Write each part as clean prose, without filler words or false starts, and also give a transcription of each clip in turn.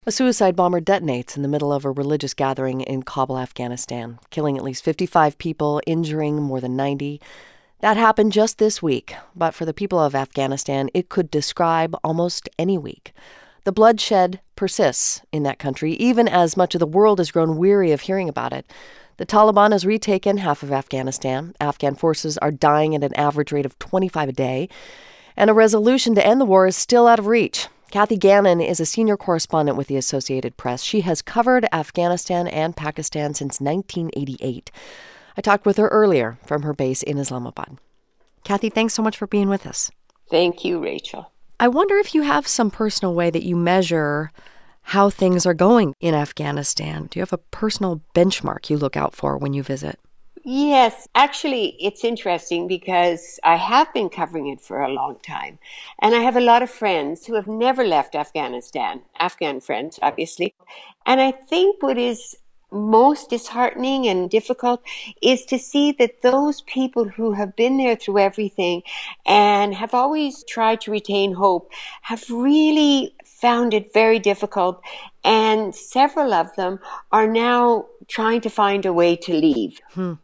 A suicide bomber detonates in the middle of a religious gathering in Kabul, Afghanistan, killing at least 55 people, injuring more than 90. That happened just this week, but for the people of Afghanistan, it could describe almost any week. The bloodshed persists in that country, even as much of the world has grown weary of hearing about it. The Taliban has retaken half of Afghanistan. Afghan forces are dying at an average rate of 25 a day, and a resolution to end the war is still out of reach. Kathy Gannon is a senior correspondent with the Associated Press. She has covered Afghanistan and Pakistan since 1988. I talked with her earlier from her base in Islamabad. Kathy, thanks so much for being with us. Thank you, Rachel. I wonder if you have some personal way that you measure how things are going in Afghanistan. Do you have a personal benchmark you look out for when you visit? Yes, actually, it's interesting because I have been covering it for a long time. And I have a lot of friends who have never left Afghanistan, Afghan friends, obviously. And I think what is most disheartening and difficult is to see that those people who have been there through everything and have always tried to retain hope have really found it very difficult. And several of them are now trying to find a way to leave.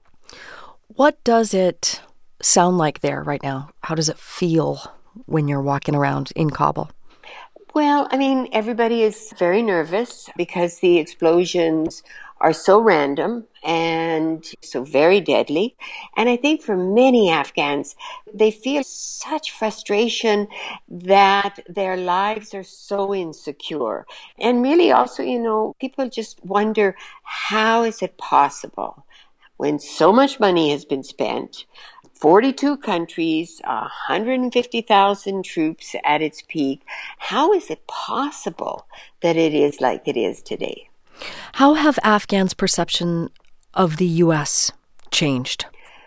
What does it sound like there right now? How does it feel when you're walking around in Kabul? Well, I mean, everybody is very nervous because the explosions are so random and so very deadly. And I think for many Afghans, they feel such frustration that their lives are so insecure. And really also, people just wonder, how is it possible when so much money has been spent, 42 countries, 150,000 troops at its peak, how is it possible that it is like it is today? How have Afghans' perception of the U.S. changed?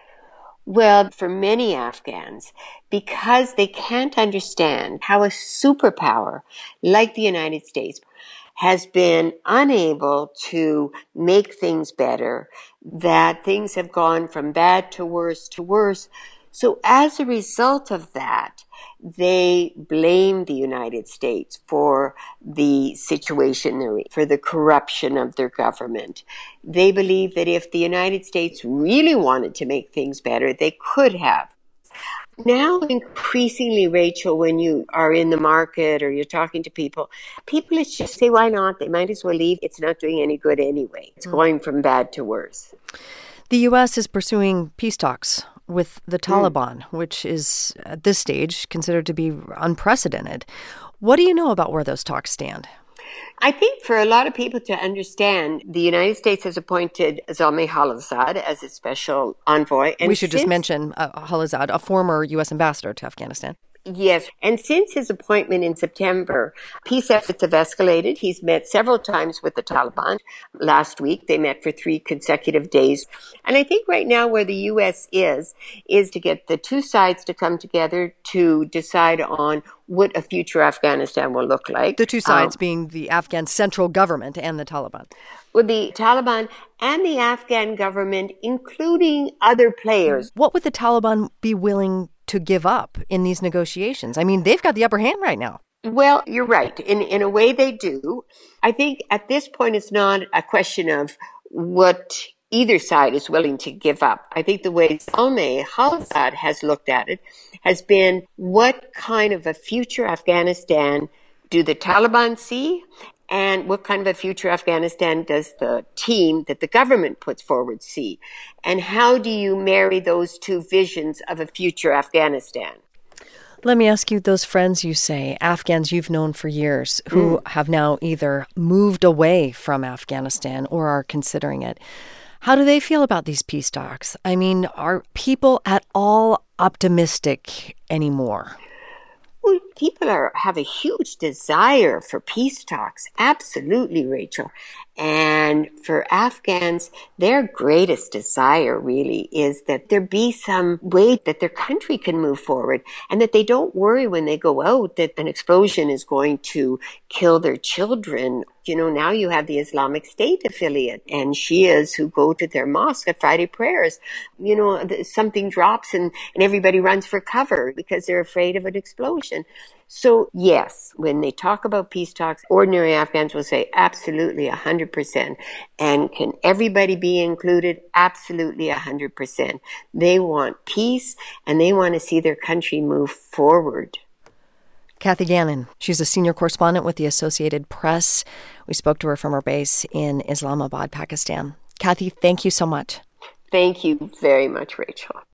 Well, for many Afghans, because they can't understand how a superpower like the United States has been unable to make things better, that things have gone from bad to worse to worse. So as a result of that, they blame the United States for the situation they're in, for the corruption of their government. They believe that if the United States really wanted to make things better, they could have. Now, increasingly, Rachel, when you are in the market or you're talking to people just say, why not? They might as well leave. It's not doing any good anyway. It's going from bad to worse. The U.S. is pursuing peace talks with the Taliban, which is, at this stage, considered to be unprecedented. What do you know about where those talks stand? I think for a lot of people to understand, the United States has appointed Zalmay Khalilzad as its special envoy. And we should just mention Khalilzad, a former U.S. ambassador to Afghanistan. Yes. And since his appointment in September, peace efforts have escalated. He's met several times with the Taliban. Last week, they met for 3 consecutive days. And I think right now where the U.S. is to get the two sides to come together to decide on what a future Afghanistan will look like. The two sides being the Afghan central government and the Taliban. With the Taliban and the Afghan government, including other players. What would the Taliban be willing to give up in these negotiations? I mean, they've got the upper hand right now. Well, you're right. In a way they do. I think at this point it's not a question of what either side is willing to give up. I think the way Zalmay Khalilzad has looked at it has been, what kind of a future Afghanistan do the Taliban see? And what kind of a future Afghanistan does the team that the government puts forward see? And how do you marry those two visions of a future Afghanistan? Let me ask you, those friends you say, Afghans you've known for years, who have now either moved away from Afghanistan or are considering it, how do they feel about these peace talks? I mean, are people at all optimistic anymore? Well, people have a huge desire for peace talks. Absolutely, Rachel. And for Afghans, their greatest desire really is that there be some way that their country can move forward and that they don't worry when they go out that an explosion is going to kill their children. now you have the Islamic State affiliate and Shias who go to their mosque at Friday prayers. Something drops and everybody runs for cover because they're afraid of an explosion. So yes, when they talk about peace talks, ordinary Afghans will say absolutely 100%. And can everybody be included? Absolutely 100%. They want peace and they want to see their country move forward. Cathy Gannon, she's a senior correspondent with the Associated Press. We spoke to her from her base in Islamabad, Pakistan. Cathy, thank you so much. Thank you very much, Rachel.